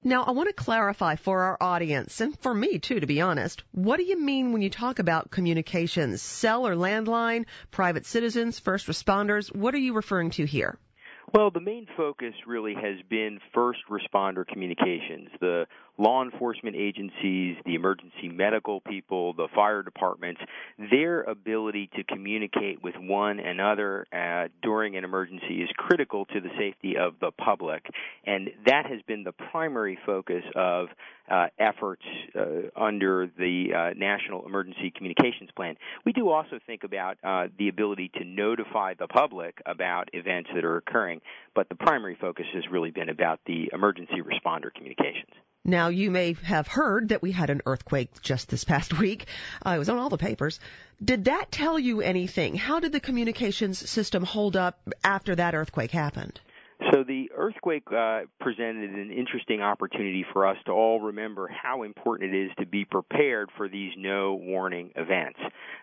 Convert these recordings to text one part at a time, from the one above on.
Now, I want to clarify for our audience, and for me too, to be honest, what do you mean when you talk about communications? Cell or landline, private citizens, first responders? What are you referring to here? Well, the main focus really has been first responder communications. The law enforcement agencies, the emergency medical people, the fire departments, their ability to communicate with one another during an emergency is critical to the safety of the public. And that has been the primary focus of efforts under the National Emergency Communications Plan. We do also think about the ability to notify the public about events that are occurring, but the primary focus has really been about the emergency responder communications. Now, you may have heard that we had an earthquake just this past week. It was on all the papers. Did that tell you anything? How did the communications system hold up after that earthquake happened? So the earthquake presented an interesting opportunity for us to all remember how important it is to be prepared for these no-warning events.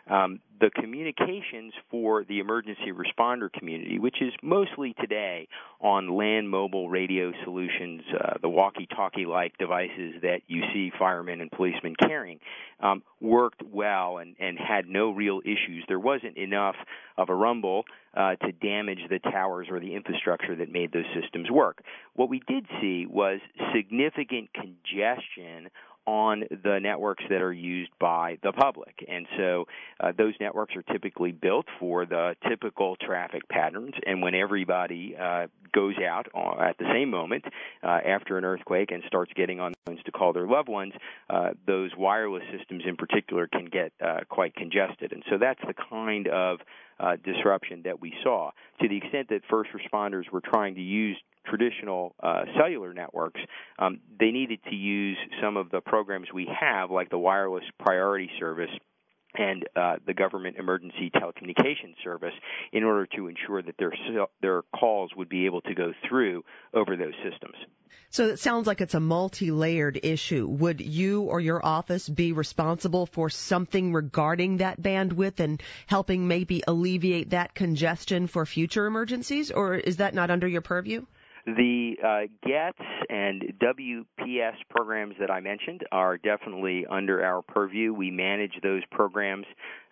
The communications for the emergency responder community, which is mostly today on land mobile radio solutions, the walkie-talkie-like devices that you see firemen and policemen carrying, worked well and had no real issues. There wasn't enough of a rumble to damage the towers or the infrastructure that made those systems work. What we did see was significant congestion on the networks that are used by the public. And so those networks are typically built for the typical traffic patterns, and when everybody goes out at the same moment after an earthquake and starts getting on phones to call their loved ones, those wireless systems in particular can get quite congested. And so that's the kind of disruption that we saw. To the extent that first responders were trying to use traditional cellular networks, they needed to use some of the programs we have, like the Wireless Priority Service and the Government Emergency Telecommunications Service, in order to ensure that their calls would be able to go through over those systems. So it sounds like it's a multi-layered issue. Would you or your office be responsible for something regarding that bandwidth and helping maybe alleviate that congestion for future emergencies, or is that not under your purview? The GETS and WPS programs that I mentioned are definitely under our purview. We manage those programs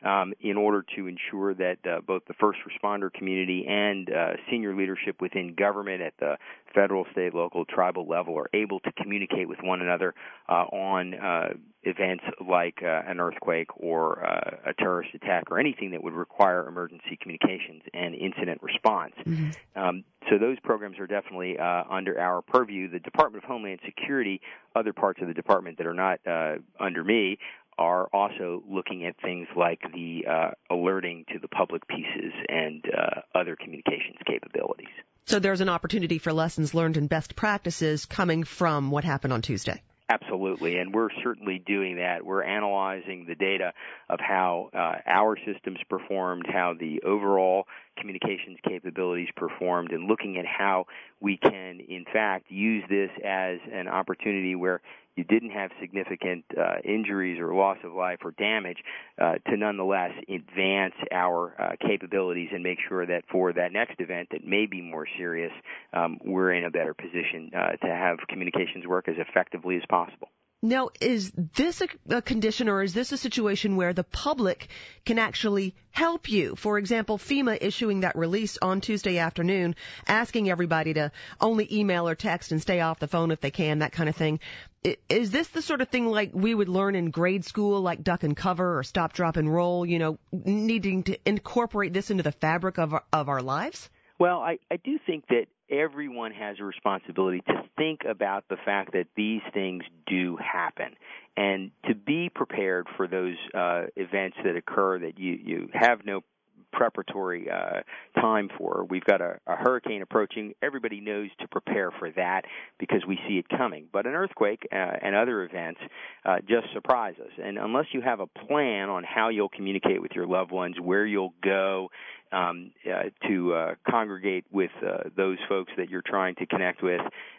in order to ensure that both the first responder community and senior leadership within government at the federal, state, local, tribal level are able to communicate with one another on events like an earthquake or a terrorist attack or anything that would require emergency communications and incident response. Mm-hmm. So those programs are definitely under our purview. The Department of Homeland Security, other parts of the department that are not under me, are also looking at things like the alerting to the public pieces and other communications capabilities. So there's an opportunity for lessons learned and best practices coming from what happened on Tuesday. Absolutely, and we're certainly doing that. We're analyzing the data of how our systems performed, how the overall communications capabilities performed, and looking at how we can, in fact, use this as an opportunity where you didn't have significant injuries or loss of life or damage to nonetheless advance our capabilities and make sure that for that next event that may be more serious, we're in a better position to have communications work as effectively as possible. Now, is this a condition or is this a situation where the public can actually help you? For example, FEMA issuing that release on Tuesday afternoon, asking everybody to only email or text and stay off the phone if they can, that kind of thing. Is this the sort of thing like we would learn in grade school, like duck and cover or stop, drop, and roll, needing to incorporate this into the fabric of our lives? Well, I do think that everyone has a responsibility to think about the fact that these things do happen and to be prepared for those events that occur that you have no preparatory time for. We've got a hurricane approaching. Everybody knows to prepare for that because we see it coming. But an earthquake and other events just surprise us. And unless you have a plan on how you'll communicate with your loved ones, where you'll go to congregate with those folks that you're trying to connect with,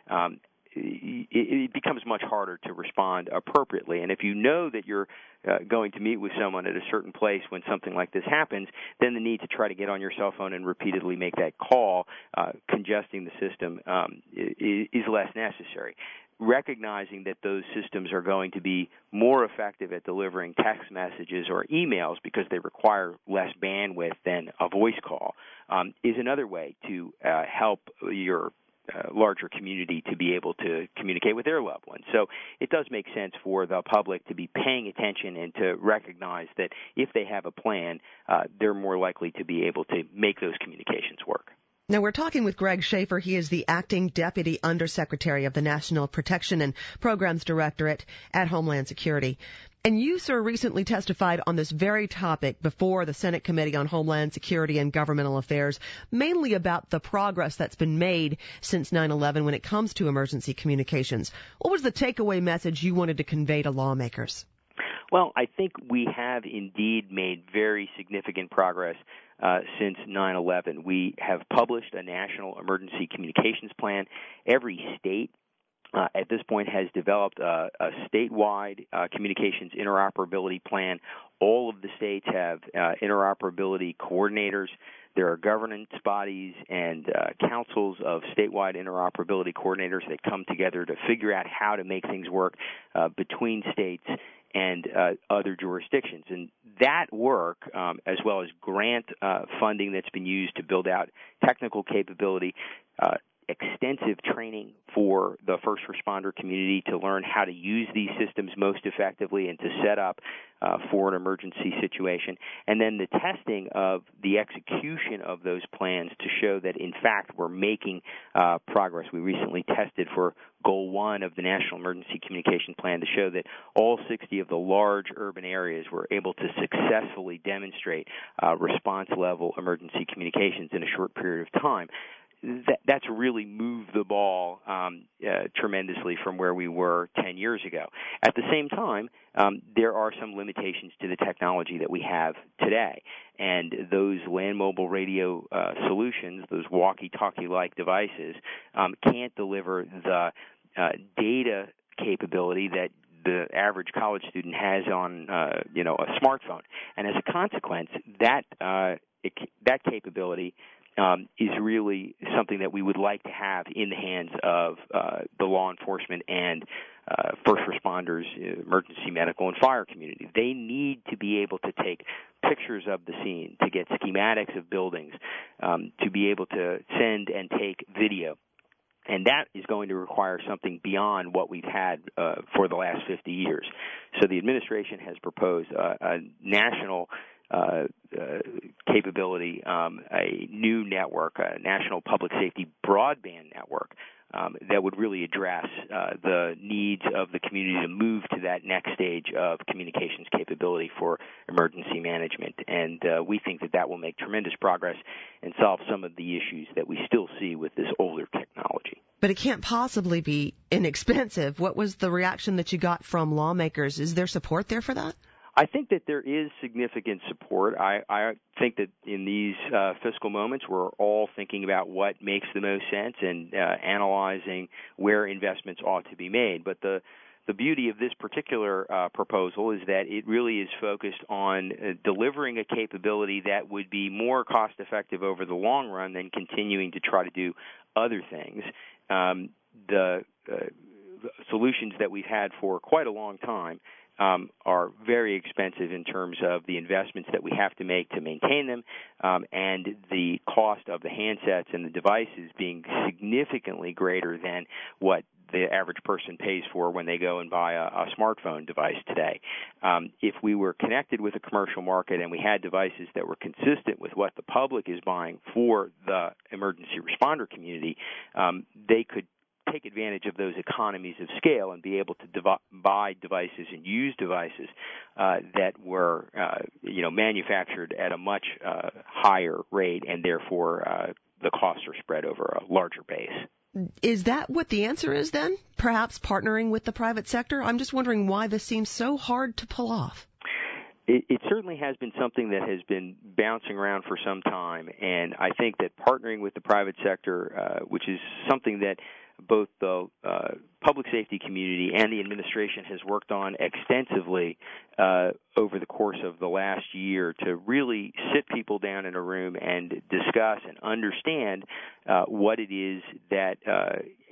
it becomes much harder to respond appropriately. And if you know that you're going to meet with someone at a certain place when something like this happens, then the need to try to get on your cell phone and repeatedly make that call, congesting the system, is less necessary. recognizing that those systems are going to be more effective at delivering text messages or emails because they require less bandwidth than a voice call is another way to help your larger community to be able to communicate with their loved ones. So it does make sense for the public to be paying attention and to recognize that if they have a plan, they're more likely to be able to make those communications work. Now, we're talking with Greg Schaefer. He is the Acting Deputy Undersecretary of the National Protection and Programs Directorate at Homeland Security. And you, sir, recently testified on this very topic before the Senate Committee on Homeland Security and Governmental Affairs, mainly about the progress that's been made since 9/11 when it comes to emergency communications. What was the takeaway message you wanted to convey to lawmakers? Well, I think we have indeed made very significant progress since 9/11. We have published a national emergency communications plan. Every state at this point has developed a statewide communications interoperability plan. All of the states have interoperability coordinators. There are governance bodies and councils of statewide interoperability coordinators that come together to figure out how to make things work between states and other jurisdictions. And that work, as well as grant funding that's been used to build out technical capability, extensive training for the first responder community to learn how to use these systems most effectively and to set up for an emergency situation, and then the testing of the execution of those plans to show that, in fact, we're making progress. We recently tested for Goal 1 of the National Emergency Communication Plan to show that all 60 of the large urban areas were able to successfully demonstrate response-level emergency communications in a short period of time. That's really moved the ball tremendously from where we were 10 years ago. At the same time, there are some limitations to the technology that we have today. And those land mobile radio solutions, those walkie-talkie-like devices, can't deliver the data capability that the average college student has on a smartphone. And as a consequence, that capability is really something that we would like to have in the hands of the law enforcement and first responders, emergency medical and fire community. They need to be able to take pictures of the scene, to get schematics of buildings, to be able to send and take video. And that is going to require something beyond what we've had for the last 50 years. So the administration has proposed a national capability, a new network, a national public safety broadband network that would really address the needs of the community to move to that next stage of communications capability for emergency management. And we think that will make tremendous progress and solve some of the issues that we still see with this older technology. But it can't possibly be inexpensive. What was the reaction that you got from lawmakers? Is there support there for that? I think that there is significant support. I think that in these fiscal moments, we're all thinking about what makes the most sense and analyzing where investments ought to be made. But the beauty of this particular proposal is that it really is focused on delivering a capability that would be more cost-effective over the long run than continuing to try to do other things. The solutions that we've had for quite a long time are very expensive in terms of the investments that we have to make to maintain them, and the cost of the handsets and the devices being significantly greater than what the average person pays for when they go and buy a smartphone device today. If we were connected with a commercial market and we had devices that were consistent with what the public is buying for the emergency responder community, they could take advantage of those economies of scale and be able to buy devices and use devices that were, manufactured at a much higher rate, and therefore the costs are spread over a larger base. Is that what the answer is then? Perhaps partnering with the private sector? I'm just wondering why this seems so hard to pull off. It certainly has been something that has been bouncing around for some time, and I think that partnering with the private sector, which is something that both the public safety community and the administration has worked on extensively over the course of the last year to really sit people down in a room and discuss and understand what it is that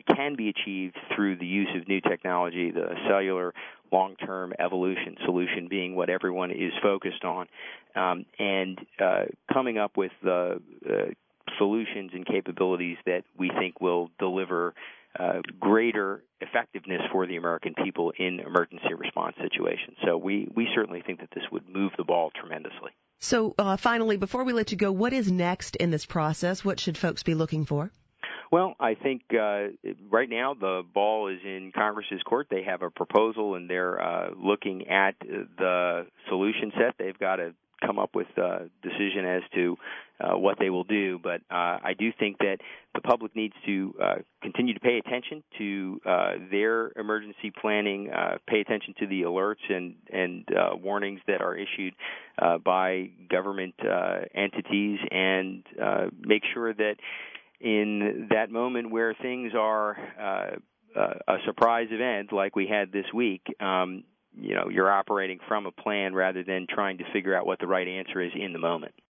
can be achieved through the use of new technology, the cellular long-term evolution solution being what everyone is focused on, and coming up with the solutions and capabilities that we think will deliver greater effectiveness for the American people in emergency response situations. So we certainly think that this would move the ball tremendously. So finally, before we let you go, what is next in this process? What should folks be looking for? Well, I think right now the ball is in Congress's court. They have a proposal, and they're looking at the solution set. They've got to come up with a decision as to what they will do. But I do think that the public needs to continue to pay attention to their emergency planning, pay attention to the alerts and warnings that are issued by government entities, and make sure that in that moment where things are a surprise event like we had this week, you're operating from a plan rather than trying to figure out what the right answer is in the moment.